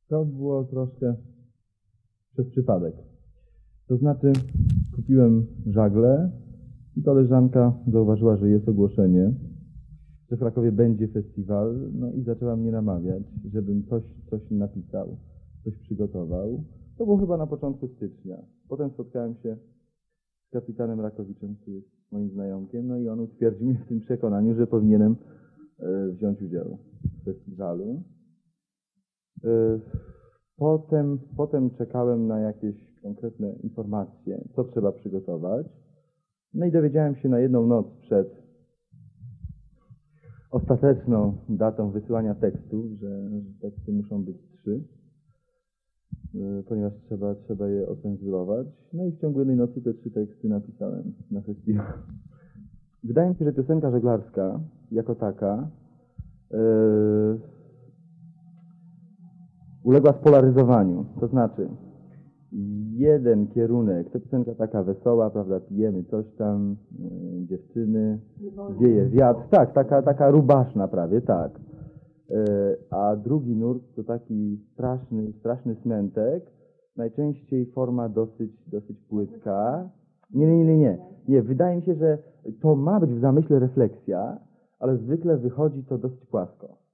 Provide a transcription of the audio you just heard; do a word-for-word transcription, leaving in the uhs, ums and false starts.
To było troszkę przez przypadek. To znaczy, kupiłem żagle i koleżanka zauważyła, że jest ogłoszenie, że w Krakowie będzie festiwal, no i zaczęła mnie namawiać, żebym coś, coś napisał, coś przygotował. To było chyba na początku stycznia. Potem spotkałem się z kapitanem Rakowiczem, który jest moim znajomkiem, no i on utwierdził mnie w tym przekonaniu, że powinienem e, wziąć udział w festiwalu. E, potem, potem czekałem na jakieś konkretne informacje, co trzeba przygotować. No i dowiedziałem się na jedną noc przed ostateczną datą wysyłania tekstów, że, że teksty muszą być trzy, ponieważ trzeba, trzeba je ocenzurować. No i w ciągu jednej nocy te trzy teksty napisałem na festiwal. Wydaje mi się, że piosenka żeglarska jako taka yy, uległa spolaryzowaniu. To znaczy, jeden kierunek, to piosenka taka wesoła, prawda, pijemy coś tam, yy, dziewczyny, wieje wiatr, tak, taka, taka rubaszna prawie, tak. Yy, a drugi nurt to taki straszny, straszny smętek, najczęściej forma dosyć, dosyć płytka. Nie, nie, nie, nie, nie, wydaje mi się, że to ma być w zamyśle refleksja, ale zwykle wychodzi to dosyć płasko.